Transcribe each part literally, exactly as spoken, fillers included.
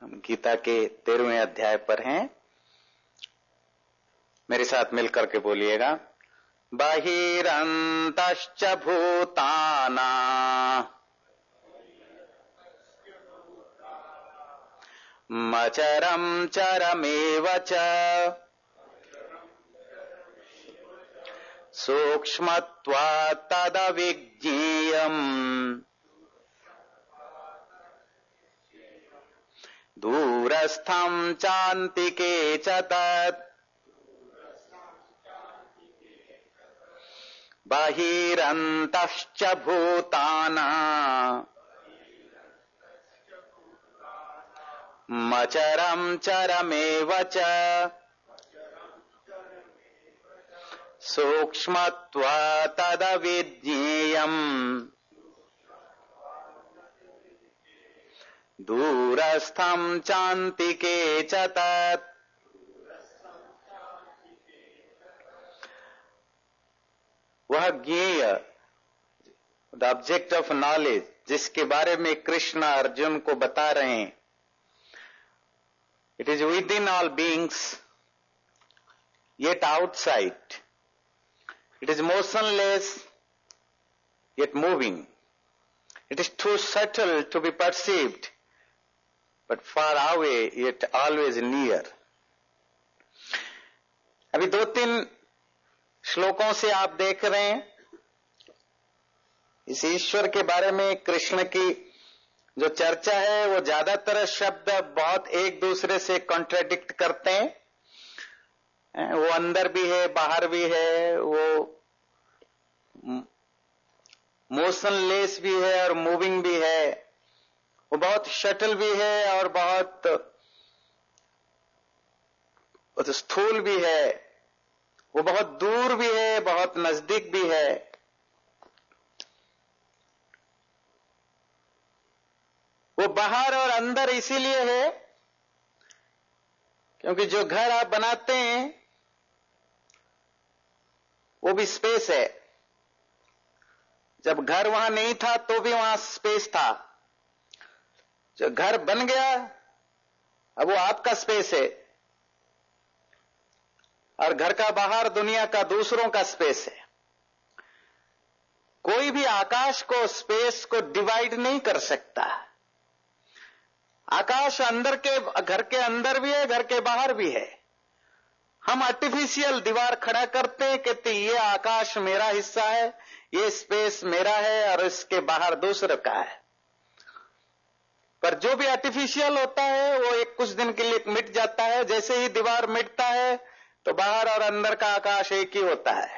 हम गीता के तेरहवें अध्याय पर हैं। मेरे साथ मिलकर के बोलिएगा। बहिरन्तश्च भूताना मचरं चरमेव च सूक्ष्मत्वात् तदविज्ञेयम् दूरस्थं चान्तिके च तत् बहिरन्तश्च भूताना मचरं चरमेव च सूक्ष्मत्वात् तदविज्ञेयम् दूरस्थं चान्तिके च तत्। वह ज्ञेय, द ऑब्जेक्ट ऑफ नॉलेज, जिसके बारे में कृष्ण अर्जुन को बता रहे हैं, it is within all beings yet outside, it is motionless yet moving, it is too subtle to be perceived but far away yet always near. अभी दो तीन श्लोकों से आप देख रहे हैं इस ईश्वर के बारे में कृष्ण की जो चर्चा है वो ज्यादातर शब्द बहुत एक दूसरे से कॉन्ट्राडिक्ट करते हैं। वो अंदर भी है, बाहर भी है, वो मोशनलेस भी है और मूविंग भी है, वो बहुत शटल भी है और बहुत स्थूल भी है, वो बहुत दूर भी है, बहुत नजदीक भी है। वो बाहर और अंदर इसीलिए है क्योंकि जो घर आप बनाते हैं वो भी स्पेस है। जब घर वहां नहीं था तो भी वहां स्पेस था। जो घर बन गया अब वो आपका स्पेस है और घर का बाहर दुनिया का दूसरों का स्पेस है। कोई भी आकाश को, स्पेस को डिवाइड नहीं कर सकता। आकाश अंदर के, घर के अंदर भी है, घर के बाहर भी है। हम आर्टिफिशियल दीवार खड़ा करते हैं, कहते ये आकाश मेरा हिस्सा है, ये स्पेस मेरा है और इसके बाहर दूसरे का है। पर जो भी आर्टिफिशियल होता है वो एक कुछ दिन के लिए मिट जाता है। जैसे ही दीवार मिटता है तो बाहर और अंदर का आकाश एक ही होता है।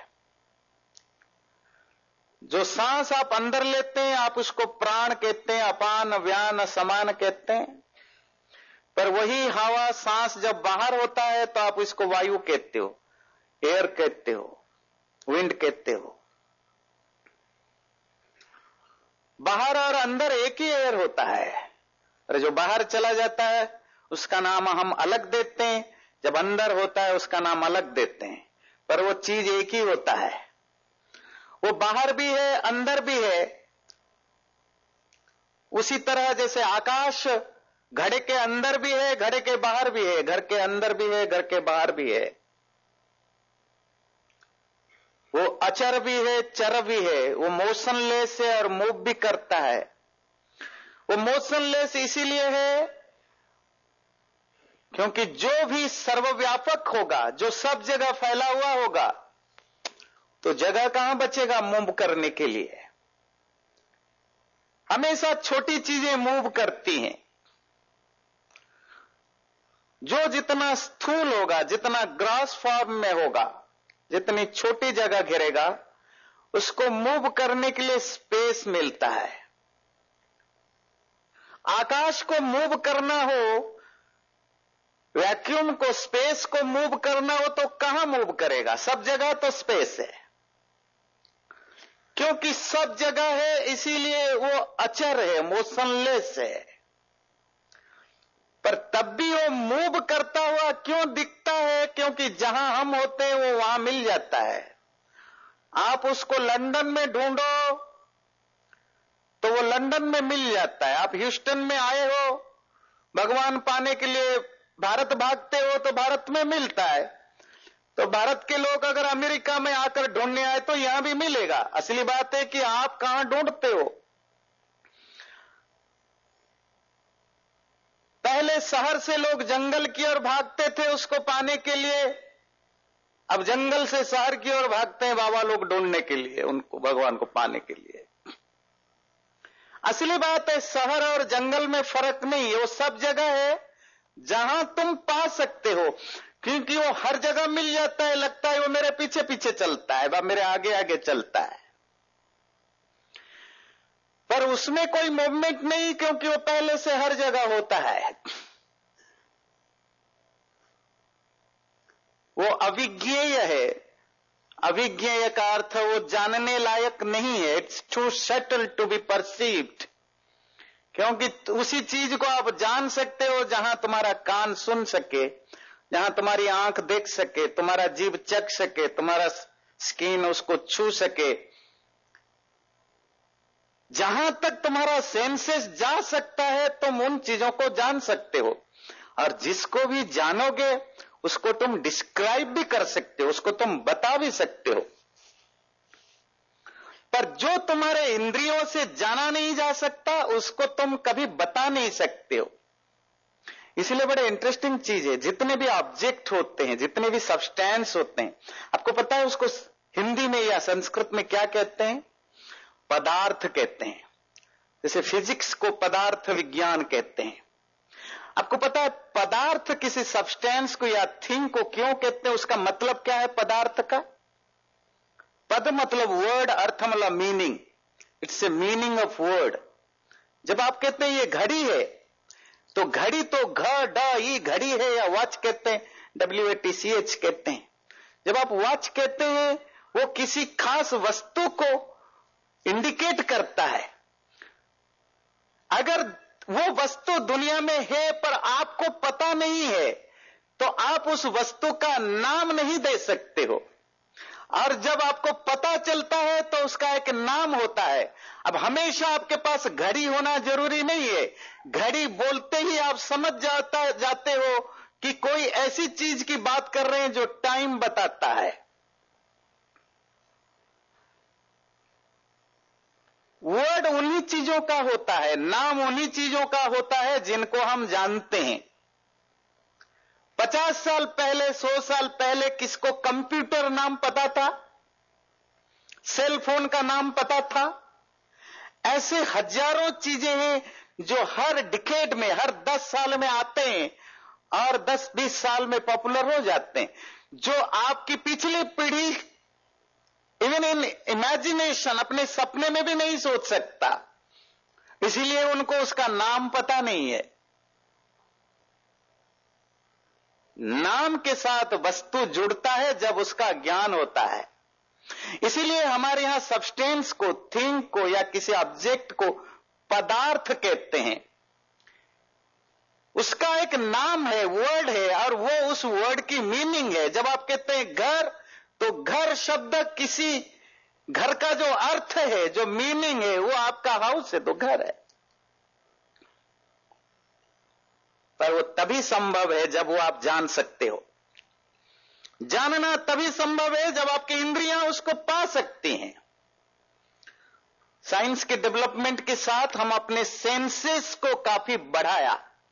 जो सांस आप अंदर लेते हैं आप उसको प्राण कहते हैं, अपान व्यान समान कहते हैं। पर वही हवा सांस जब बाहर होता है तो आप इसको वायु कहते हो, एयर कहते हो, विंड कहते हो। बाहर और अंदर एक ही एयर होता है और जो बाहर चला जाता है उसका नाम हम अलग देते हैं, जब अंदर होता है उसका नाम अलग देते हैं। पर वो चीज एक ही होता है। वो बाहर भी है, अंदर भी है। उसी तरह जैसे आकाश घड़े के अंदर भी है, घड़े के बाहर भी है, घर के अंदर भी है, घर के बाहर भी है। वो अचर भी है, चर भी है। वो मोशनलेस है और मूव भी करता है। वो मोशनलेस इसीलिए है क्योंकि जो भी सर्वव्यापक होगा, जो सब जगह फैला हुआ होगा, तो जगह कहां बचेगा मूव करने के लिए। हमेशा छोटी चीजें मूव करती हैं। जो जितना स्थूल होगा, जितना ग्रास फॉर्म में होगा, जितनी छोटी जगह घेरेगा, उसको मूव करने के लिए स्पेस मिलता है। आकाश को मूव करना हो, वैक्यूम को, स्पेस को मूव करना हो तो कहां मूव करेगा? सब जगह तो स्पेस है। क्योंकि सब जगह है इसीलिए वो अचर है, मोशनलेस है। पर तब भी वो मूव करता हुआ क्यों दिखता है? क्योंकि जहां हम होते हैं वो वहां मिल जाता है। आप उसको लंदन में ढूंढो तो वो लंदन में मिल जाता है। आप ह्यूस्टन में आए हो भगवान पाने के लिए भारत भागते हो तो भारत में मिलता है, तो भारत के लोग अगर अमेरिका में आकर ढूंढने आए तो यहां भी मिलेगा। असली बात है कि आप कहां ढूंढते हो। पहले शहर से लोग जंगल की ओर भागते थे उसको पाने के लिए, अब जंगल से शहर की ओर भागते हैं बाबा लोग ढूंढने के लिए, उनको भगवान को पाने के लिए। असली बात है शहर और जंगल में फर्क नहीं है, वो सब जगह है जहां तुम पा सकते हो, क्योंकि वो हर जगह मिल जाता है। लगता है वो मेरे पीछे पीछे चलता है, वह मेरे आगे आगे चलता है, पर उसमें कोई मूवमेंट नहीं, क्योंकि वो पहले से हर जगह होता है। वो अविज्ञेय है। अविज्ञेय का अर्थ वो जानने लायक नहीं है। It's too subtle to be perceived, क्योंकि उसी चीज को आप जान सकते हो जहां तुम्हारा कान सुन सके, जहां तुम्हारी आंख देख सके, तुम्हारा जीभ चख सके, तुम्हारा स्किन उसको छू सके, जहां तक तुम्हारा सेंसेस जा सकता है तुम उन चीजों को जान सकते हो। और जिसको भी जानोगे उसको तुम डिस्क्राइब भी कर सकते हो, उसको तुम बता भी सकते हो। पर जो तुम्हारे इंद्रियों से जाना नहीं जा सकता उसको तुम कभी बता नहीं सकते हो। इसलिए बड़े इंटरेस्टिंग चीज है, जितने भी ऑब्जेक्ट होते हैं, जितने भी सब्सटेंस होते हैं, आपको पता है उसको हिंदी में या संस्कृत में क्या कहते हैं? पदार्थ कहते हैं। जैसे फिजिक्स को पदार्थ विज्ञान कहते हैं। आपको पता है पदार्थ किसी सब्सटेंस को या थिंग को क्यों कहते हैं? उसका मतलब क्या है पदार्थ का? पद मतलब वर्ड, अर्थ मतलब meaning. It's a meaning of word. जब आप कहते हैं ये घड़ी है, तो घड़ी तो घ ड ई घड़ी है, या वॉच कहते हैं, W A T C H कहते हैं। जब आप वॉच कहते हैं वो किसी खास वस्तु को इंडिकेट करता है। अगर वो वस्तु दुनिया में है पर आपको पता नहीं है तो आप उस वस्तु का नाम नहीं दे सकते हो, और जब आपको पता चलता है तो उसका एक नाम होता है। अब हमेशा आपके पास घड़ी होना जरूरी नहीं है। घड़ी बोलते ही आप समझ जाता जाते हो कि कोई ऐसी चीज की बात कर रहे हैं जो टाइम बताता है। वर्ड उन्हीं चीजों का होता है, नाम उन्हीं चीजों का होता है जिनको हम जानते हैं। पचास साल पहले, सौ साल पहले किसको कंप्यूटर नाम पता था? सेल फोन का नाम पता था? ऐसे हजारों चीजें हैं जो हर डिकेड में, हर दस साल में आते हैं और दस बीस साल में पॉपुलर हो जाते हैं, जो आपकी पिछली पीढ़ी इवन इन इमेजिनेशन, अपने सपने में भी नहीं सोच सकता। इसीलिए उनको उसका नाम पता नहीं है। नाम के साथ वस्तु जुड़ता है जब उसका ज्ञान होता है। इसीलिए हमारे यहां सब्सटेंस को, थिंग को या किसी ऑब्जेक्ट को पदार्थ कहते हैं। उसका एक नाम है, वर्ड है, और वो उस वर्ड की मीनिंग है। जब आप कहते हैं घर, तो घर शब्द किसी घर का जो अर्थ है, जो मीनिंग है, वो आपका हाउस है तो घर है। पर वो तभी संभव है जब वो आप जान सकते हो। जानना तभी संभव है जब आपकी इंद्रियां उसको पा सकती हैं। साइंस के डेवलपमेंट के साथ हम अपने सेंसेस को काफी बढ़ाया।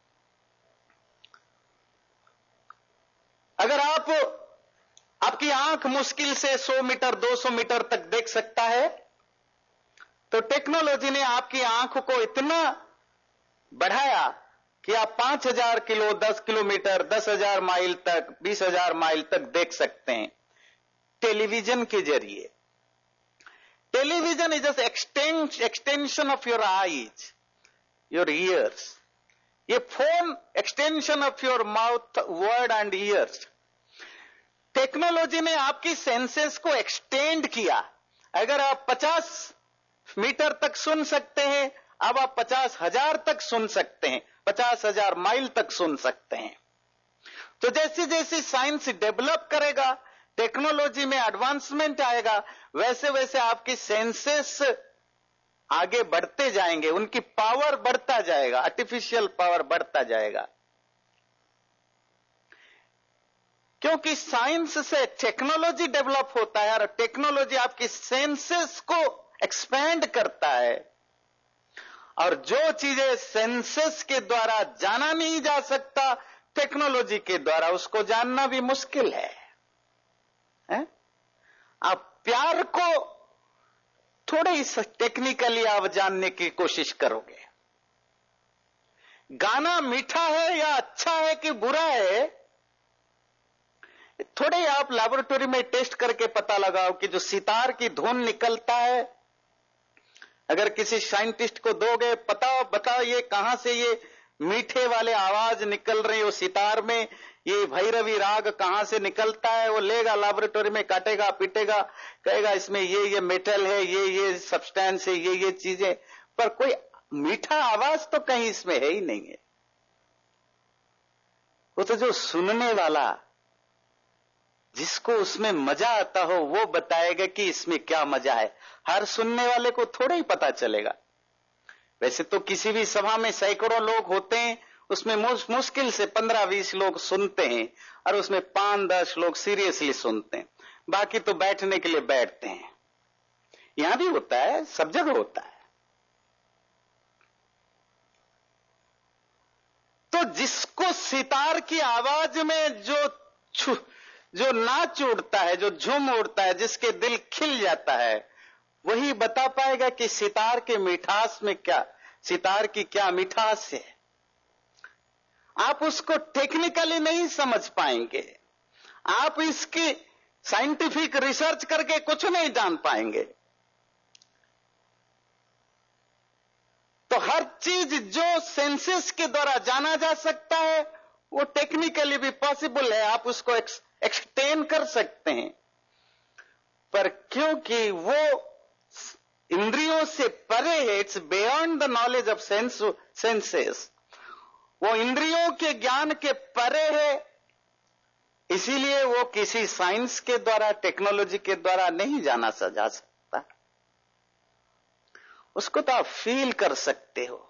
अगर आप आपकी आंख मुश्किल से सौ मीटर दो सौ मीटर तक देख सकता है, तो टेक्नोलॉजी ने आपकी आंख को इतना बढ़ाया कि आप पांच हजार किलो, दस किलोमीटर, दस हजार माइल तक, बीस हजार माइल तक देख सकते हैं टेलीविजन के जरिए। Television is just extension extension of your eyes, your ears. ये phone extension of your mouth, word and ears. Technology ने आपकी सेंसेस को एक्सटेंड किया। अगर आप पचास मीटर तक सुन सकते हैं, अब आप पचास हजार तक सुन सकते हैं, पचास हजार माइल तक सुन सकते हैं। तो जैसे जैसे साइंस डेवलप करेगा, टेक्नोलॉजी में एडवांसमेंट आएगा, वैसे वैसे आपकी सेंसेस आगे बढ़ते जाएंगे, उनकी पावर बढ़ता जाएगा, आर्टिफिशियल पावर बढ़ता जाएगा। क्योंकि साइंस से टेक्नोलॉजी डेवलप होता है और टेक्नोलॉजी आपकी सेंसेस को एक्सपेंड करता है, और जो चीजें सेंसेस के द्वारा जाना नहीं जा सकता टेक्नोलॉजी के द्वारा उसको जानना भी मुश्किल है, है? आप प्यार को थोड़े इस टेक्निकली आप जानने की कोशिश करोगे, गाना मीठा है या अच्छा है कि बुरा है, थोड़े आप लैबोरेटरी में टेस्ट करके पता लगाओ कि जो सितार की धुन निकलता है, अगर किसी साइंटिस्ट को दोगे, बताओ बताओ ये कहां से ये मीठे वाले आवाज निकल रही हो सितार में, ये भैरवी राग कहां से निकलता है, वो लेगा लैबोरेटरी में, काटेगा पीटेगा, कहेगा इसमें ये ये मेटल है, ये ये सब्सटेंस है, ये ये चीजें, पर कोई मीठा आवाज तो कहीं इसमें है ही नहीं है। वो तो जो सुनने वाला, जिसको उसमें मजा आता हो, वो बताएगा कि इसमें क्या मजा है। हर सुनने वाले को थोड़ा ही पता चलेगा। वैसे तो किसी भी सभा में सैकड़ों लोग होते हैं, उसमें मुश्किल से पंद्रह बीस लोग सुनते हैं और उसमें पांच दस लोग सीरियसली सुनते हैं, बाकी तो बैठने के लिए बैठते हैं। यहां भी होता है, सब जगह होता है। तो जिसको सितार की आवाज में जो छू जो नाच उड़ता है, जो झूम उड़ता है, जिसके दिल खिल जाता है, वही बता पाएगा कि सितार के मिठास में क्या, सितार की क्या मिठास है। आप उसको टेक्निकली नहीं समझ पाएंगे, आप इसकी साइंटिफिक रिसर्च करके कुछ नहीं जान पाएंगे। तो हर चीज जो सेंसेस के द्वारा जाना जा सकता है वो टेक्निकली भी पॉसिबल है, आप उसको एक्सटेंड कर सकते हैं, पर क्योंकि वो इंद्रियों से परे है, it's beyond the knowledge of sense senses, वो इंद्रियों के ज्ञान के परे है, इसीलिए वो किसी साइंस के द्वारा, टेक्नोलॉजी के द्वारा नहीं जाना जा सकता। उसको तो आप फील कर सकते हो।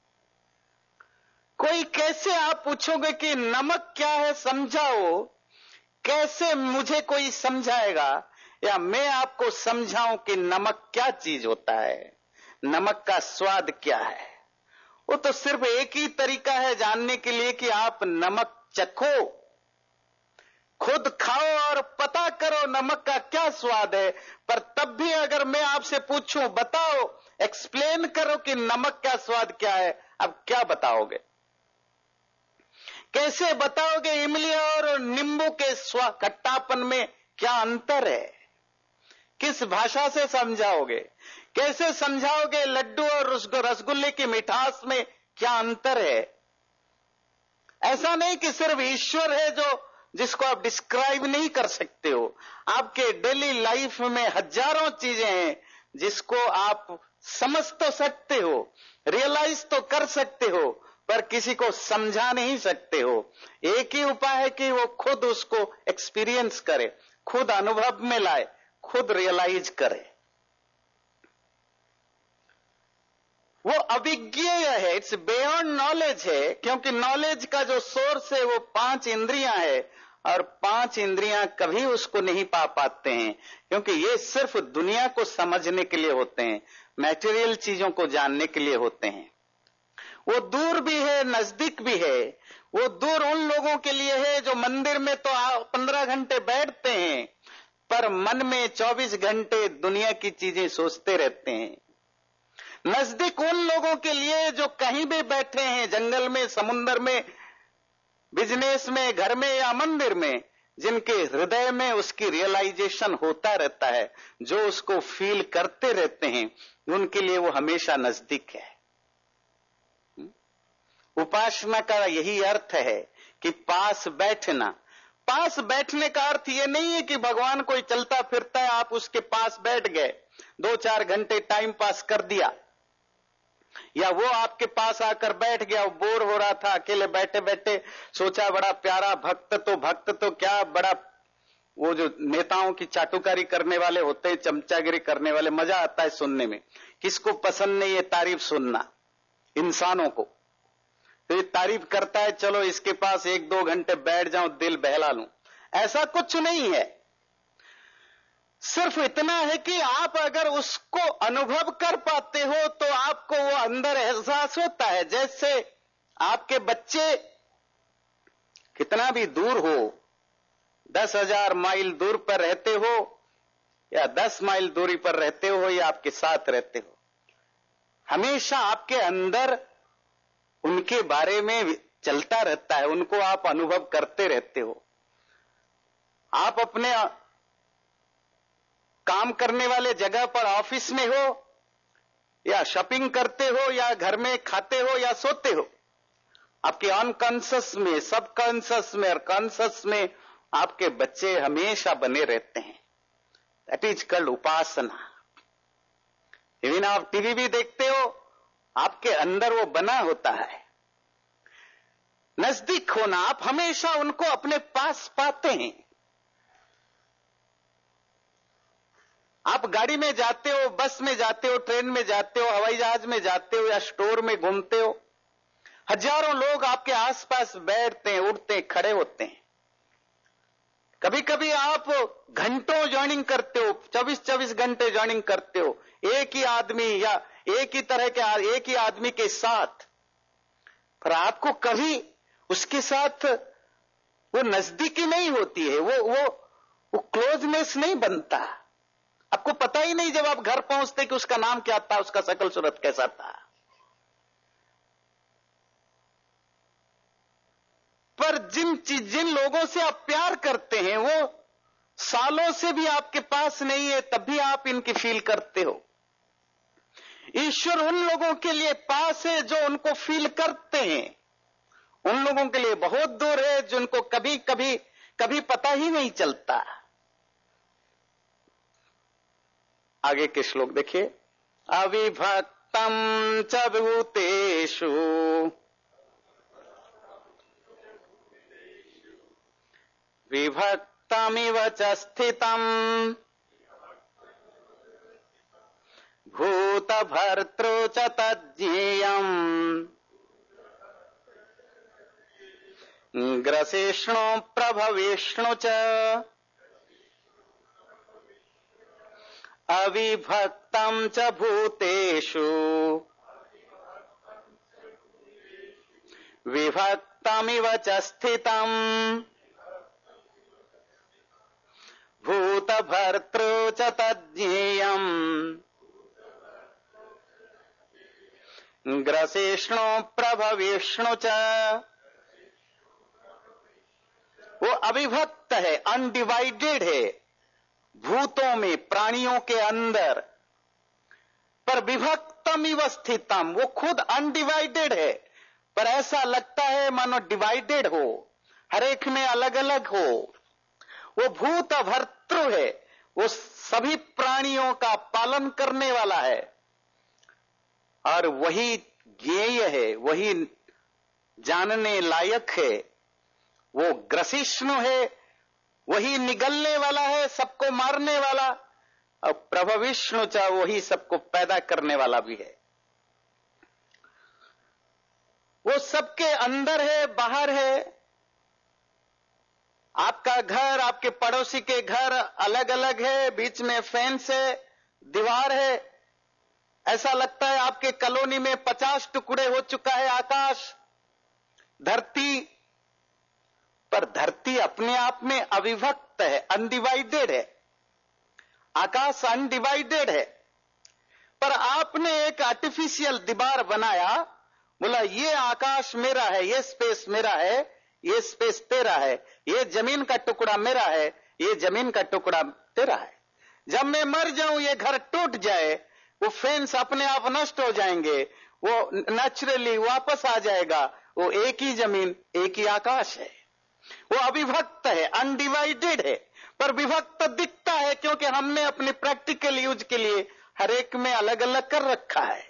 कोई कैसे, आप पूछोगे कि नमक क्या है समझाओ, कैसे मुझे कोई समझाएगा, या मैं आपको समझाऊं कि नमक क्या चीज होता है, नमक का स्वाद क्या है। वो तो सिर्फ एक ही तरीका है जानने के लिए कि आप नमक चखो, खुद खाओ और पता करो नमक का क्या स्वाद है। पर तब भी अगर मैं आपसे पूछूं, बताओ, एक्सप्लेन करो कि नमक का स्वाद क्या है, अब क्या बताओगे? कैसे बताओगे इमली और नींबू के स्वाद, खट्टापन में क्या अंतर है? किस भाषा से समझाओगे? कैसे समझाओगे लड्डू और रसगुल्ले की मिठास में क्या अंतर है? ऐसा नहीं कि सिर्फ ईश्वर है जो जिसको आप डिस्क्राइब नहीं कर सकते हो, आपके डेली लाइफ में हजारों चीजें हैं जिसको आप समझ तो सकते हो, रियलाइज तो कर सकते हो, पर किसी को समझा नहीं सकते हो। एक ही उपाय है कि वो खुद उसको एक्सपीरियंस करे, खुद अनुभव में लाए, खुद रियलाइज करे। वो अविज्ञेय है, इट्स बियॉन्ड नॉलेज है, क्योंकि नॉलेज का जो सोर्स है वो पांच इंद्रियां है, और पांच इंद्रियां कभी उसको नहीं पा पाते हैं, क्योंकि ये सिर्फ दुनिया को समझने के लिए होते हैं, मैटेरियल चीजों को जानने के लिए होते हैं। वो दूर भी है, नजदीक भी है। वो दूर उन लोगों के लिए है जो मंदिर में तो पंद्रह घंटे बैठते हैं, पर मन में चौबीस घंटे दुनिया की चीजें सोचते रहते हैं। नजदीक उन लोगों के लिए जो कहीं भी बैठे हैं, जंगल में, समुद्र में, बिजनेस में, घर में या मंदिर में, जिनके हृदय में उसकी रियलाइजेशन होता रहता है, जो उसको फील करते रहते हैं, उनके लिए वो हमेशा नजदीक है। उपासना का यही अर्थ है कि पास बैठना। पास बैठने का अर्थ यह नहीं है कि भगवान कोई चलता फिरता है, आप उसके पास बैठ गए, दो चार घंटे टाइम पास कर दिया, या वो आपके पास आकर बैठ गया, वो बोर हो रहा था अकेले बैठे बैठे, सोचा बड़ा प्यारा भक्त, तो भक्त तो क्या, बड़ा वो जो नेताओं की चाटुकारी करने वाले होते हैं, चमचागिरी करने वाले, मजा आता है सुनने में। किसको पसंद नहीं ये तारीफ सुनना इंसानों को। तो ये तारीफ करता है, चलो इसके पास एक दो घंटे बैठ जाऊं, दिल बहला लूं। ऐसा कुछ नहीं है। सिर्फ इतना है कि आप अगर उसको अनुभव कर पाते हो तो आपको वो अंदर एहसास होता है। जैसे आपके बच्चे कितना भी दूर हो, दस हजार माइल दूर पर रहते हो या दस माइल दूरी पर रहते हो या आपके साथ रहते हो, हमेशा आपके अंदर उनके बारे में चलता रहता है, उनको आप अनुभव करते रहते हो। आप अपने काम करने वाले जगह पर, ऑफिस में हो या शॉपिंग करते हो या घर में खाते हो या सोते हो, आपके अनकॉन्शियस में, सबकॉन्शियस में और कॉन्शियस में आपके बच्चे हमेशा बने रहते हैं। दैट इज कॉल्ड उपासना। इवन आप टीवी भी देखते हो, आपके अंदर वो बना होता है। नजदीक होना, आप हमेशा उनको अपने पास पाते हैं। आप गाड़ी में जाते हो, बस में जाते हो, ट्रेन में जाते हो, हवाई जहाज में जाते हो या स्टोर में घूमते हो, हजारों लोग आपके आसपास बैठते हैं, उठते हैं, खड़े होते हैं। कभी कभी आप घंटों जॉइनिंग करते हो, चौबीस चौबीस घंटे जॉइनिंग करते हो एक ही आदमी या एक ही तरह के एक ही आदमी के साथ, पर आपको कभी उसके साथ वो नजदीकी नहीं होती है, वो वो वो क्लोजनेस नहीं बनता। आपको पता ही नहीं जब आप घर पहुंचते कि उसका नाम क्या था, उसका शकल सूरत कैसा था। पर जिन जिन लोगों से आप प्यार करते हैं वो सालों से भी आपके पास नहीं है, तब भी आप इनकी फील करते हो। ईश्वर उन लोगों के लिए पास है जो उनको फील करते हैं, उन लोगों के लिए बहुत दूर है जिनको कभी कभी कभी पता ही नहीं चलता। आगे के श्लोक देखिए। अविभक्तम च भूतेषु विभक्तमिव च स्थितम् भूतभर्तृ च तज्ज्ञेयम् ग्रसिष्णु प्रभविष्णु च अविभक्तम् च भूतेषु विभक्तमिव च स्थितम् भूतभर्तृ च तज्ज्ञेयम् ग्रसिष्णु प्रभविष्णु च। वो अविभक्त है, अनडिवाइडेड है भूतों में, प्राणियों के अंदर, पर विभक्तम इव स्थितम, वो खुद अनडिवाइडेड है पर ऐसा लगता है मानो डिवाइडेड हो, हर एक में अलग अलग हो। वो भूत भर्तृ है, वो सभी प्राणियों का पालन करने वाला है और वही ज्ञेय है, वही जानने लायक है। वो ग्रसिष्णु है, वही निगलने वाला है, सबको मारने वाला, और प्रभविष्णु च, वही सबको पैदा करने वाला भी है। वो सबके अंदर है, बाहर है। आपका घर, आपके पड़ोसी के घर अलग अलग है, बीच में फेंस है, दीवार है। ऐसा लगता है आपके कॉलोनी में पचास टुकड़े हो चुका है आकाश, धरती, पर धरती अपने आप में अविभक्त है, अनडिवाइडेड है। आकाश अनडिवाइडेड है, पर आपने एक आर्टिफिशियल दीवार बनाया, बोला ये आकाश मेरा है, ये स्पेस मेरा है, ये स्पेस तेरा है, ये जमीन का टुकड़ा मेरा है, ये जमीन का टुकड़ा तेरा है। जब मैं मर जाऊं, ये घर टूट जाए, वो फेंस अपने आप नष्ट हो जाएंगे, वो नेचुरली वापस आ जाएगा। वो एक ही जमीन, एक ही आकाश है। वो अविभक्त है, अनडिवाइडेड है, पर विभक्त दिखता है क्योंकि हमने अपने प्रैक्टिकल यूज के लिए हर एक में अलग अलग कर रखा है।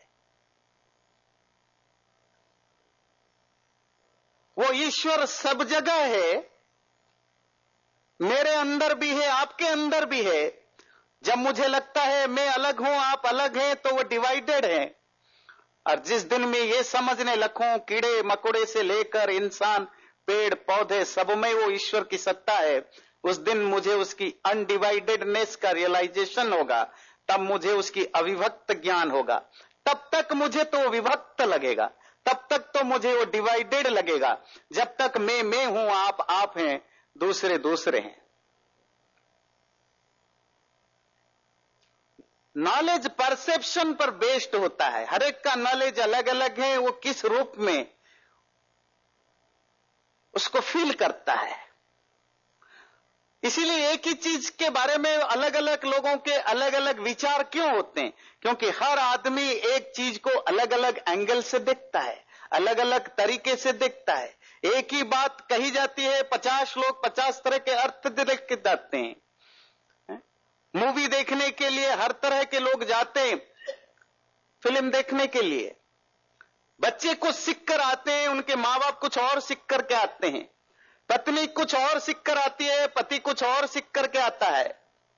वो ईश्वर सब जगह है, मेरे अंदर भी है, आपके अंदर भी है। जब मुझे लगता है मैं अलग हूं, आप अलग हैं, तो वो डिवाइडेड है। और जिस दिन में ये समझने लगूं कीड़े मकोड़े से लेकर इंसान, पेड़ पौधे, सब में वो ईश्वर की सत्ता है, उस दिन मुझे उसकी अनडिवाइडेडनेस का रियलाइजेशन होगा। तब मुझे उसकी अविभक्त ज्ञान होगा। तब तक मुझे तो विभक्त लगेगा, तब तक तो मुझे वो डिवाइडेड लगेगा। जब तक मैं मैं हूं, आप आप हैं, दूसरे दूसरे हैं। नॉलेज परसेप्शन पर बेस्ड होता है। हर एक का नॉलेज अलग अलग है, वो किस रूप में उसको फील करता है। इसीलिए एक ही चीज के बारे में अलग अलग लोगों के अलग अलग विचार क्यों होते हैं? क्योंकि हर आदमी एक चीज को अलग अलग एंगल से देखता है, अलग अलग तरीके से देखता है। एक ही बात कही जाती है, पचास लोग पचास तरह के अर्थ देख के जाते हैं। मूवी देखने के लिए हर तरह के लोग जाते हैं, फिल्म देखने के लिए। बच्चे कुछ सीख कर आते हैं, उनके माँ बाप कुछ और सीख कर के आते हैं। पत्नी कुछ और सीख कर आती है, पति कुछ और सीख करके आता है।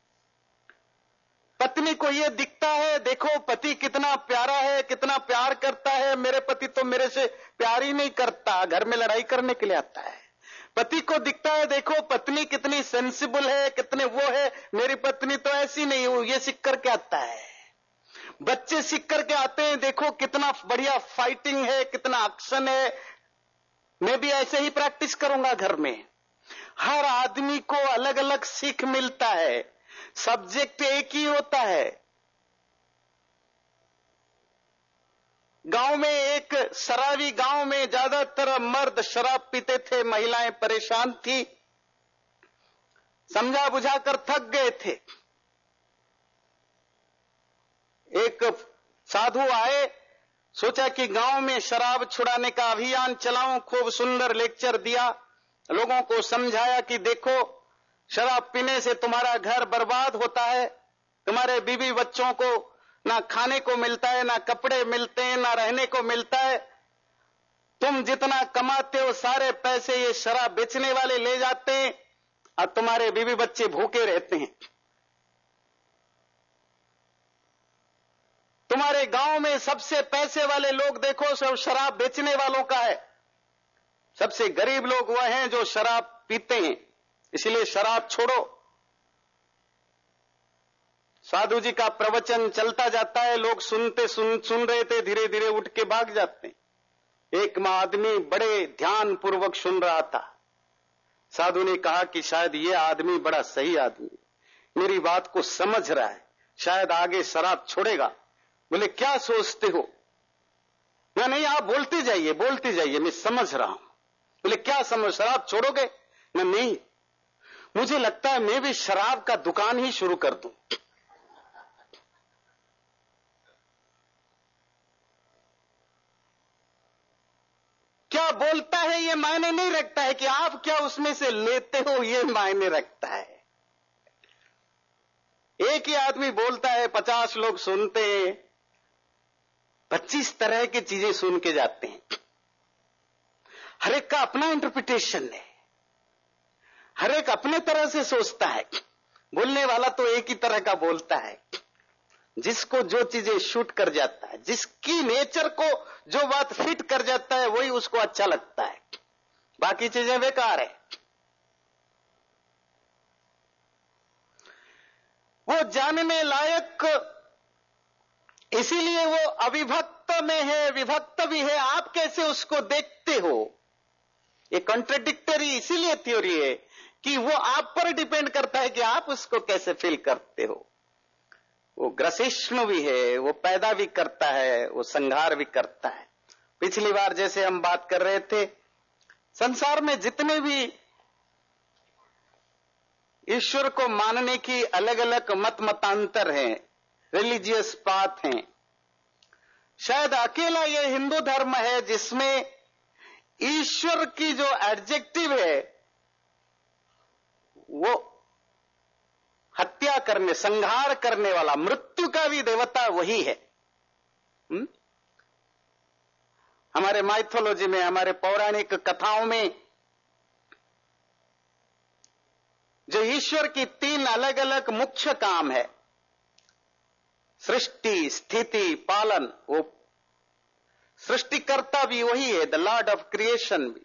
पत्नी को यह दिखता है, देखो पति कितना प्यारा है, कितना प्यार करता है, मेरे पति तो मेरे से प्यार ही नहीं करता, घर में लड़ाई करने के लिए आता है। पति को दिखता है, देखो पत्नी कितनी सेंसिबल है, कितने वो है, मेरी पत्नी तो ऐसी नहीं हो, ये सीख करके आता है। बच्चे सीख करके आते हैं, देखो कितना बढ़िया फाइटिंग है, कितना एक्शन है, मैं भी ऐसे ही प्रैक्टिस करूंगा घर में। हर आदमी को अलग अलग सीख मिलता है, सब्जेक्ट एक ही होता है। गांव में, एक शराबी गांव में ज्यादातर मर्द शराब पीते थे, महिलाएं परेशान थी, समझा बुझाकर थक गए थे। एक साधु आए, सोचा कि गांव में शराब छुड़ाने का अभियान चलाऊं। खूब सुंदर लेक्चर दिया, लोगों को समझाया कि देखो शराब पीने से तुम्हारा घर बर्बाद होता है, तुम्हारे बीवी बच्चों को ना खाने को मिलता है, ना कपड़े मिलते हैं, ना रहने को मिलता है। तुम जितना कमाते हो सारे पैसे ये शराब बेचने वाले ले जाते हैं और तुम्हारे बीवी बच्चे भूखे रहते हैं। तुम्हारे गांव में सबसे पैसे वाले लोग देखो सब शराब बेचने वालों का है, सबसे गरीब लोग वह हैं जो शराब पीते हैं, इसलिए शराब छोड़ो। साधु जी का प्रवचन चलता जाता है, लोग सुनते सुन सुन रहे थे, धीरे धीरे उठ के भाग जाते हैं। एक आदमी बड़े ध्यान पूर्वक सुन रहा था। साधु ने कहा कि शायद ये आदमी बड़ा सही आदमी, मेरी बात को समझ रहा है, शायद आगे शराब छोड़ेगा। बोले क्या सोचते हो? मैं नहीं, आप बोलते जाइए बोलते जाइए, मैं समझ रहा हूं। बोले क्या समझ, शराब छोड़ोगे? मैं नहीं, मुझे लगता है मैं भी शराब का दुकान ही शुरू कर दूं। क्या बोलता है ये मायने नहीं रखता है, कि आप क्या उसमें से लेते हो ये मायने रखता है। एक ही आदमी बोलता है, पचास लोग सुनते हैं, पच्चीस तरह की चीजें सुन के जाते हैं। हर एक का अपना इंटरप्रिटेशन है, हर एक अपने तरह से सोचता है। बोलने वाला तो एक ही तरह का बोलता है, जिसको जो चीजें शूट कर जाता है, जिसकी नेचर को जो बात फिट कर जाता है वही उसको अच्छा लगता है, बाकी चीजें बेकार है। वो जानने लायक, इसीलिए वो अविभक्त में है, विभक्त भी है। आप कैसे उसको देखते हो, ये कॉन्ट्रडिक्टरी इसीलिए थ्योरी है कि वो आप पर डिपेंड करता है कि आप उसको कैसे फील करते हो। वो ग्रसिष्णु भी है, वो पैदा भी करता है, वो संहार भी करता है। पिछली बार जैसे हम बात कर रहे थे, संसार में जितने भी ईश्वर को मानने की अलग अलग मत मतांतर हैं, रिलीजियस पाथ हैं, शायद अकेला ये हिंदू धर्म है जिसमें ईश्वर की जो एडजेक्टिव है वो हत्या करने, संहार करने वाला, मृत्यु का भी देवता वही है। हुँ? हमारे माइथोलॉजी में, हमारे पौराणिक कथाओं में जो ईश्वर की तीन अलग अलग मुख्य काम है, सृष्टि, स्थिति, पालन, वो सृष्टिकर्ता भी वही है, द लॉर्ड ऑफ क्रिएशन भी,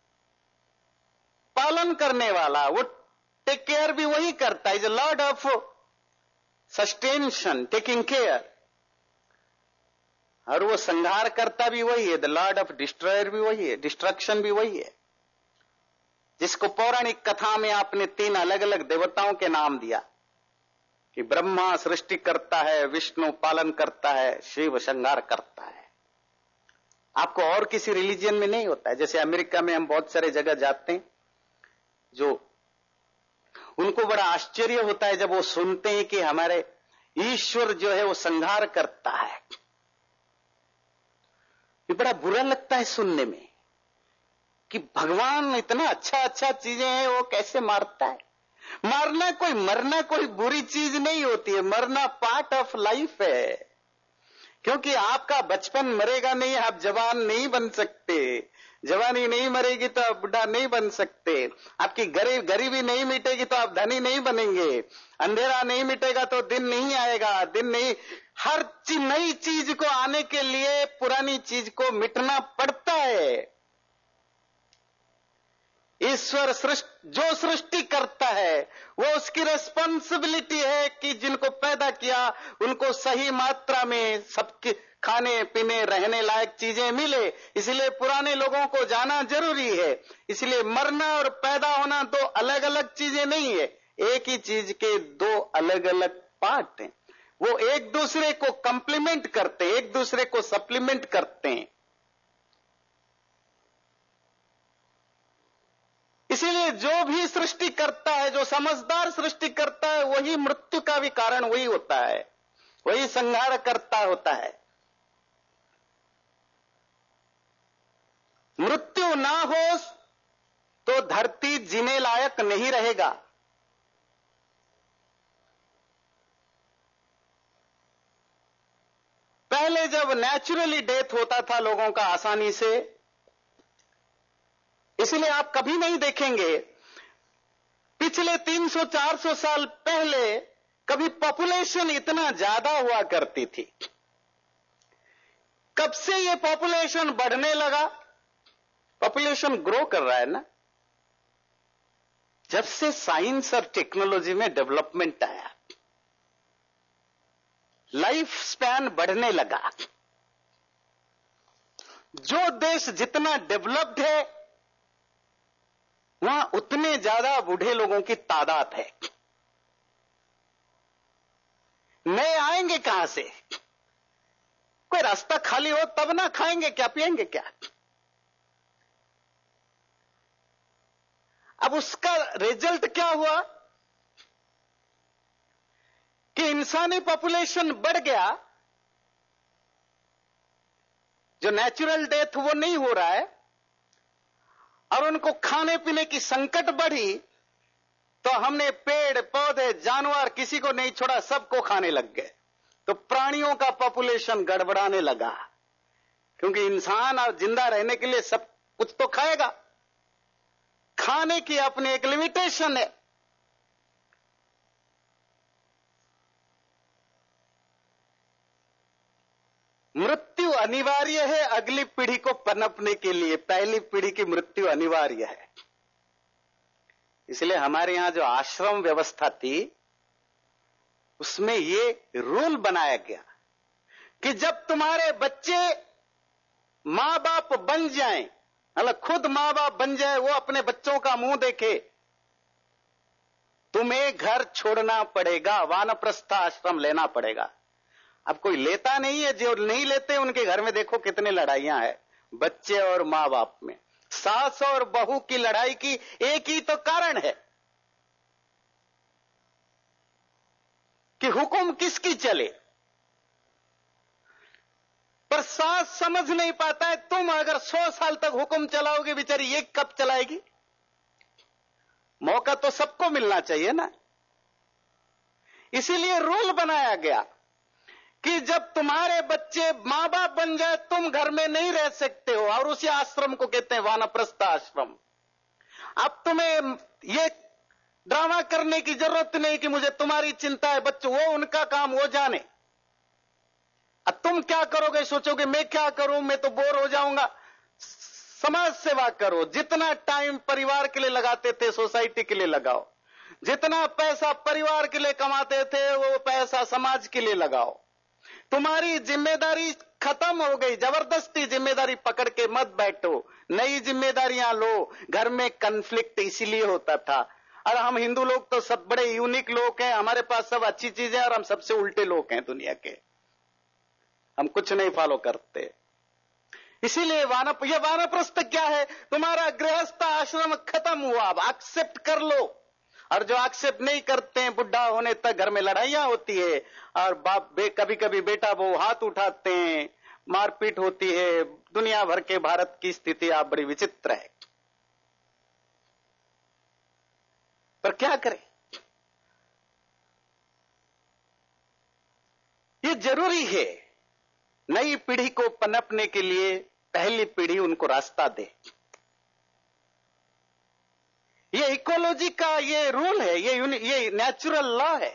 पालन करने वाला, वो टेक केयर भी वही करता है, is lord of sustenance, taking care, और वो संहार करता भी वही है, द लॉर्ड ऑफ डिस्ट्रॉयर भी वही है, डिस्ट्रक्शन भी वही है, जिसको पौराणिक कथा में आपने तीन अलग अलग देवताओं के नाम दिया कि ब्रह्मा सृष्टि करता है, विष्णु पालन करता है, शिव संहार करता है। आपको और किसी रिलीजियन में नहीं होता है। जैसे अमेरिका में हम बहुत सारे जगह जाते हैं, जो उनको बड़ा आश्चर्य होता है जब वो सुनते हैं कि हमारे ईश्वर जो है वो संहार करता है। ये बड़ा बुरा लगता है सुनने में कि भगवान इतना अच्छा अच्छा चीजें हैं, वो कैसे मारता है। मारना कोई मरना कोई बुरी चीज नहीं होती है, मरना पार्ट ऑफ लाइफ है, क्योंकि आपका बचपन मरेगा नहीं, आप जवान नहीं बन सकते, जवानी नहीं मरेगी तो आप बुढ़ा नहीं बन सकते, आपकी गरीब गरीबी नहीं मिटेगी तो आप धनी नहीं बनेंगे, अंधेरा नहीं मिटेगा तो दिन नहीं आएगा, दिन नहीं, हर चीज नई चीज को आने के लिए पुरानी चीज को मिटना पड़ता है। ईश्वर सृष्टि जो सृष्टि करता है वो उसकी रेस्पॉन्सिबिलिटी है कि जिनको पैदा किया उनको सही मात्रा में सबके खाने पीने रहने लायक चीजें मिले, इसलिए पुराने लोगों को जाना जरूरी है। इसलिए मरना और पैदा होना दो अलग अलग चीजें नहीं है, एक ही चीज के दो अलग अलग पार्ट हैं, वो एक दूसरे को कंप्लीमेंट करते हैं, एक दूसरे को सप्लीमेंट करते हैं। इसीलिए जो भी सृष्टि करता है, जो समझदार सृष्टि करता है, वही मृत्यु का भी कारण वही होता है, वही संहार करता होता है। मृत्यु ना हो तो धरती जीने लायक नहीं रहेगा। पहले जब नेचुरली डेथ होता था लोगों का आसानी से, इसलिए आप कभी नहीं देखेंगे पिछले तीन सौ चार सौ साल पहले कभी पॉपुलेशन इतना ज्यादा हुआ करती थी। कब से ये पॉपुलेशन बढ़ने लगा? पॉपुलेशन ग्रो कर रहा है ना, जब से साइंस और टेक्नोलॉजी में डेवलपमेंट आया, लाइफ स्पैन बढ़ने लगा। जो देश जितना डेवलप्ड है वहां उतने ज्यादा बूढ़े लोगों की तादाद है। नए आएंगे कहां से? कोई रास्ता खाली हो तब ना, खाएंगे क्या पिएंगे क्या? अब उसका रिजल्ट क्या हुआ कि इंसानी पॉपुलेशन बढ़ गया, जो नेचुरल डेथ वो नहीं हो रहा है, और उनको खाने पीने की संकट बढ़ी, तो हमने पेड़ पौधे जानवर किसी को नहीं छोड़ा, सबको खाने लग गए। तो प्राणियों का पॉपुलेशन गड़बड़ाने लगा, क्योंकि इंसान और जिंदा रहने के लिए सब कुछ तो खाएगा। खाने की अपनी एक लिमिटेशन है। मृत्यु अनिवार्य है अगली पीढ़ी को पनपने के लिए, पहली पीढ़ी की मृत्यु अनिवार्य है। इसलिए हमारे यहां जो आश्रम व्यवस्था थी उसमें ये रूल बनाया गया कि जब तुम्हारे बच्चे मां बाप बन जाएं, मतलब खुद मां बाप बन जाए, वो अपने बच्चों का मुंह देखे, तुम्हें घर छोड़ना पड़ेगा, वानप्रस्थ आश्रम लेना पड़ेगा। अब कोई लेता नहीं है, जो नहीं लेते उनके घर में देखो कितने लड़ाइयां हैं बच्चे और मां बाप में। सास और बहू की लड़ाई की एक ही तो कारण है कि हुक्म किसकी चले। पर सास समझ नहीं पाता है, तुम अगर सौ साल तक हुक्म चलाओगे, बेचारी ये कब चलाएगी? मौका तो सबको मिलना चाहिए ना। इसीलिए रूल बनाया गया कि जब तुम्हारे बच्चे मां बाप बन जाए, तुम घर में नहीं रह सकते हो, और उसी आश्रम को कहते हैं वानप्रस्थ आश्रम। अब तुम्हें ये ड्रामा करने की जरूरत नहीं कि मुझे तुम्हारी चिंता है। बच्चों, वो उनका काम, वो जाने। अब तुम क्या करोगे, सोचोगे मैं क्या करूं, मैं तो बोर हो जाऊंगा। समाज सेवा करो। जितना टाइम परिवार के लिए लगाते थे, सोसाइटी के लिए लगाओ। जितना पैसा परिवार के लिए कमाते थे, वो पैसा समाज के लिए लगाओ। तुम्हारी जिम्मेदारी खत्म हो गई। जबरदस्ती जिम्मेदारी पकड़ के मत बैठो, नई जिम्मेदारियां लो। घर में कन्फ्लिक्ट इसीलिए होता था। और हम हिंदू लोग तो सब बड़े यूनिक लोग हैं, हमारे पास सब अच्छी चीजें हैं और हम सबसे उल्टे लोग हैं दुनिया के। हम कुछ नहीं फॉलो करते। इसीलिए वानप ये वानप्रस्थ क्या है? तुम्हारा गृहस्थ आश्रम खत्म हुआ, अब एक्सेप्ट कर लो। और जो एक्सेप्ट नहीं करते हैं, बुढ़ा होने तक घर में लड़ाइयां होती है और बाप बे कभी कभी बेटा वो हाथ उठाते हैं, मारपीट होती है। दुनिया भर के भारत की स्थिति आप बड़ी विचित्र है। पर क्या करें? ये जरूरी है। नई पीढ़ी को पनपने के लिए पहली पीढ़ी उनको रास्ता दे। ये इकोलॉजी का ये रूल है, ये ये नेचुरल लॉ है।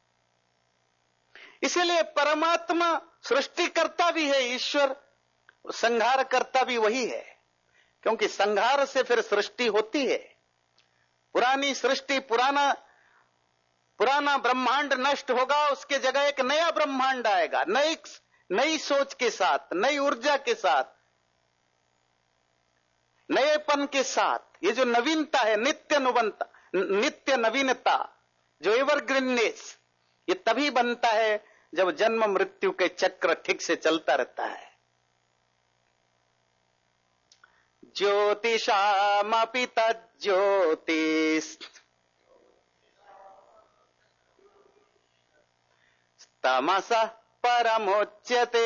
इसीलिए परमात्मा सृष्टिकर्ता भी है, ईश्वर संहार करता भी वही है। क्योंकि संहार से फिर सृष्टि होती है। पुरानी सृष्टि, पुराना पुराना ब्रह्मांड नष्ट होगा, उसके जगह एक नया ब्रह्मांड आएगा, नई नई सोच के साथ, नई ऊर्जा के साथ, नएपन के साथ। ये जो नवीनता है, नित्य नुवनता, नित्य नवीनता, जो एवरग्रीननेस, ये तभी बनता है जब जन्म मृत्यु के चक्र ठीक से चलता रहता है। ज्योतिषामपि तज्ज्योतिस् तमसः परमुच्यते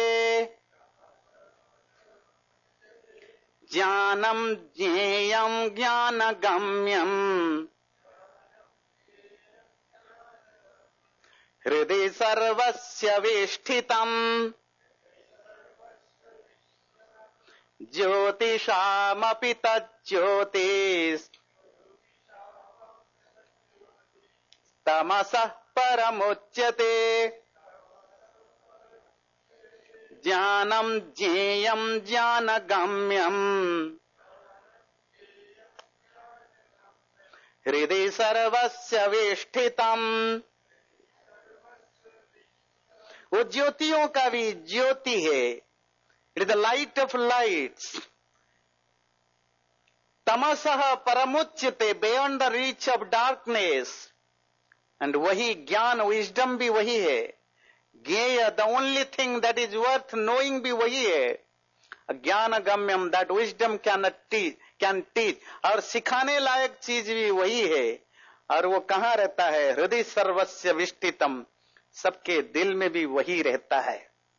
ज्ञानम ज्ञेयं ज्ञानगम्यं हृदि सर्वस्य वेष्टितम् ज्योतिषामपि तज्ज्योतिस् तमसः परमुच्यते ज्ञानम ज्ञेयं ज्ञानगम्यं हृदि सर्वस्य वेष्टितम्। वो ज्योतियों का भी ज्योति है। It is the light of lights. तमसः परमुच्यते, beyond the reach of darkness. And वही ज्ञान, विजडम भी वही है। ज्ञेय, the only thing that is worth knowing भी वही है। ज्ञान गम्यम, that wisdom can teach can teach और सिखाने लायक चीज भी वही है। और वो कहां रहता है? हृदय सर्वस्य विष्टितम, सबके दिल में भी वही रहता है।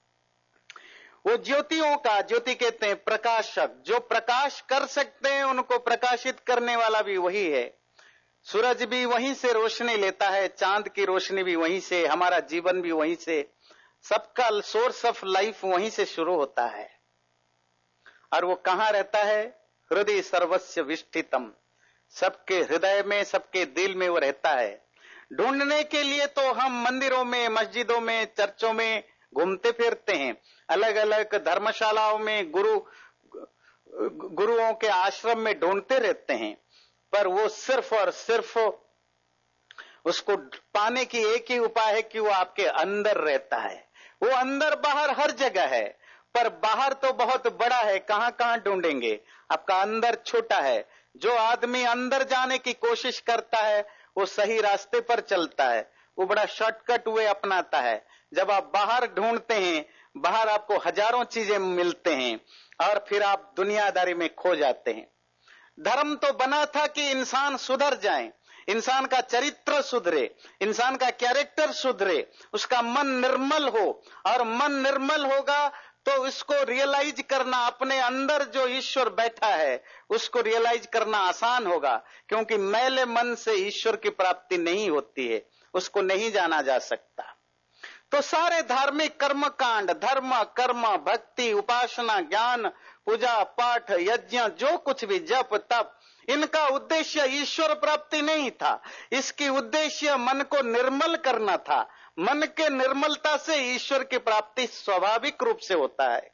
वो ज्योतियों का, ज्योति कहते हैं प्रकाशक, जो प्रकाश कर सकते हैं उनको प्रकाशित करने वाला भी वही है। सूरज भी वहीं से रोशनी लेता है, चांद की रोशनी भी वहीं से, हमारा जीवन भी वहीं से, सबका सोर्स ऑफ लाइफ वहीं से शुरू होता है। और वो कहां रहता है? हृदय सर्वस्य विष्टितम, सबके हृदय में, सबके दिल में वो रहता है। ढूंढने के लिए तो हम मंदिरों में, मस्जिदों में, चर्चों में घूमते फिरते हैं, अलग अलग धर्मशालाओं में, गुरु गुरुओं के आश्रम में ढूंढते रहते हैं। पर वो सिर्फ और सिर्फ उसको पाने की एक ही उपाय है कि वो आपके अंदर रहता है। वो अंदर बाहर हर जगह है, पर बाहर तो बहुत बड़ा है, कहां कहां ढूंढेंगे? आपका अंदर छोटा है। जो आदमी अंदर जाने की कोशिश करता है वो सही रास्ते पर चलता है, वो बड़ा शॉर्टकट वे अपनाता है। जब आप बाहर ढूंढते हैं, बाहर आपको हजारों चीजें मिलते हैं और फिर आप दुनियादारी में खो जाते हैं। धर्म तो बना था कि इंसान सुधर जाए, इंसान का चरित्र सुधरे, इंसान का कैरेक्टर सुधरे, उसका मन निर्मल हो। और मन निर्मल होगा तो इसको रियलाइज करना, अपने अंदर जो ईश्वर बैठा है उसको रियलाइज करना आसान होगा। क्योंकि मैले मन से ईश्वर की प्राप्ति नहीं होती है, उसको नहीं जाना जा सकता। तो सारे धार्मिक कर्म कांड, धर्म, कर्म, भक्ति, उपासना, ज्ञान, पूजा पाठ, यज्ञ, जो कुछ भी, जप तप, इनका उद्देश्य ईश्वर प्राप्ति नहीं था, इसकी उद्देश्य मन को निर्मल करना था। मन के निर्मलता से ईश्वर की प्राप्ति स्वाभाविक रूप से होता है।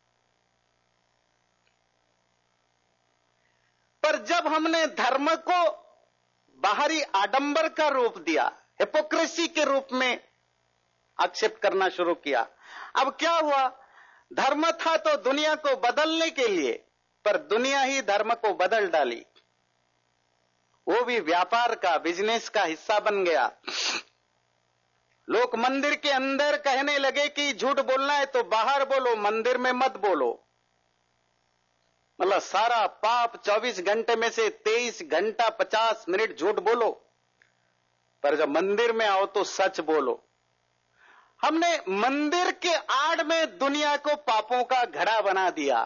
पर जब हमने धर्म को बाहरी आडंबर का रूप दिया, हिपोक्रेसी के रूप में आक्षेप करना शुरू किया, अब क्या हुआ? धर्म था तो दुनिया को बदलने के लिए, पर दुनिया ही धर्म को बदल डाली। वो भी व्यापार का, बिजनेस का हिस्सा बन गया। लोग मंदिर के अंदर कहने लगे कि झूठ बोलना है तो बाहर बोलो, मंदिर में मत बोलो। मतलब सारा पाप चौबीस घंटे में से तेईस घंटा पचास मिनट झूठ बोलो, पर जब मंदिर में आओ तो सच बोलो। हमने मंदिर के आड़ में दुनिया को पापों का घड़ा बना दिया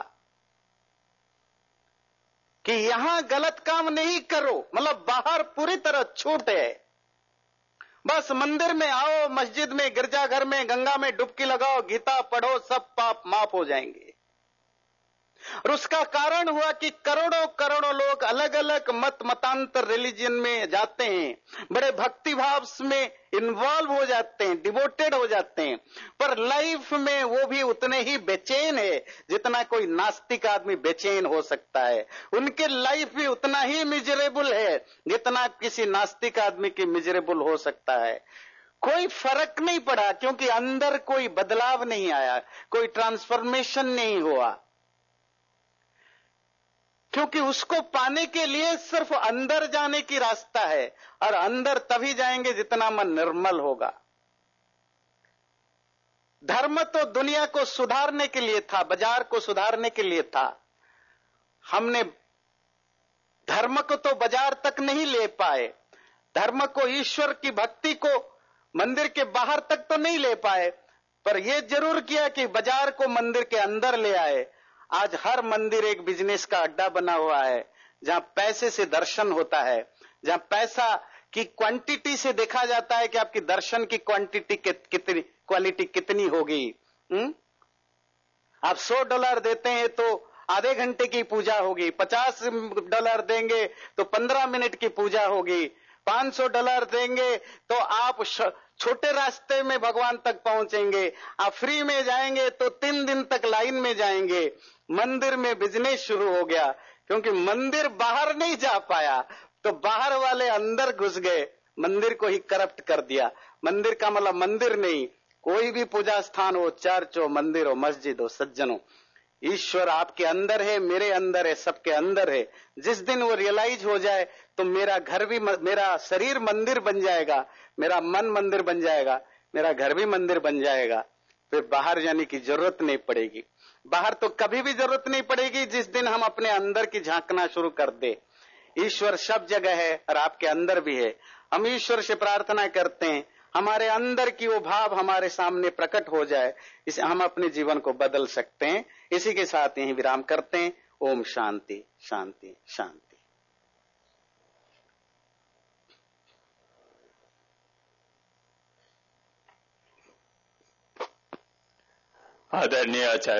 कि यहां गलत काम नहीं करो, मतलब बाहर पूरी तरह छूट है। बस मंदिर में आओ, मस्जिद में, गिरजाघर में, गंगा में डुबकी लगाओ, गीता पढ़ो, सब पाप माफ हो जाएंगे। और उसका कारण हुआ कि करोड़ों करोड़ों लोग अलग अलग मत मतांतर रिलीजन में जाते हैं, बड़े भक्ति भाव में इन्वॉल्व हो जाते हैं, डिवोटेड हो जाते हैं, पर लाइफ में वो भी उतने ही बेचैन है जितना कोई नास्तिक आदमी बेचैन हो सकता है। उनके लाइफ भी उतना ही मिजरेबल है जितना किसी नास्तिक आदमी की मिजरेबल हो सकता है। कोई फर्क नहीं पड़ा, क्योंकि अंदर कोई बदलाव नहीं आया, कोई ट्रांसफॉर्मेशन नहीं हुआ। क्योंकि उसको पाने के लिए सिर्फ अंदर जाने की रास्ता है, और अंदर तभी जाएंगे जितना मन निर्मल होगा। धर्म तो दुनिया को सुधारने के लिए था, बाजार को सुधारने के लिए था। हमने धर्म को तो बाजार तक नहीं ले पाए, धर्म को, ईश्वर की भक्ति को मंदिर के बाहर तक तो नहीं ले पाए, पर यह जरूर किया कि बाजार को मंदिर के अंदर ले आए। आज हर मंदिर एक बिजनेस का अड्डा बना हुआ है, जहां पैसे से दर्शन होता है, जहां पैसा की क्वांटिटी से देखा जाता है कि आपकी दर्शन की क्वांटिटी कितनी, क्वालिटी कितनी होगी। हुँ? आप सौ डॉलर देते हैं तो आधे घंटे की पूजा होगी, पचास डॉलर देंगे तो पंद्रह मिनट की पूजा होगी, पांच सौ डॉलर देंगे तो आप छोटे रास्ते में भगवान तक पहुंचेंगे, आप फ्री में जाएंगे तो तीन दिन तक लाइन में जाएंगे। मंदिर में बिजनेस शुरू हो गया, क्योंकि मंदिर बाहर नहीं जा पाया तो बाहर वाले अंदर घुस गए, मंदिर को ही करप्ट कर दिया। मंदिर का मतलब मंदिर नहीं, कोई भी पूजा स्थान हो, चर्च हो, मंदिर हो, मस्जिद हो, सज्जनों, ईश्वर आपके अंदर है, मेरे अंदर है, सबके अंदर है। जिस दिन वो रियलाइज हो जाए तो मेरा घर भी, मेरा शरीर मंदिर बन जाएगा, मेरा मन मंदिर बन जाएगा, मेरा घर भी मंदिर बन जाएगा, फिर बाहर जाने की जरूरत नहीं पड़ेगी। बाहर तो कभी भी जरूरत नहीं पड़ेगी जिस दिन हम अपने अंदर की झांकना शुरू कर दे। ईश्वर सब जगह है और आपके अंदर भी है। हम ईश्वर से प्रार्थना करते हैं हमारे अंदर की वो भाव हमारे सामने प्रकट हो जाए, इसे हम अपने जीवन को बदल सकते हैं। इसी के साथ यही विराम करते हैं। ओम शांति शांति शांति। आदरणीय आचार्य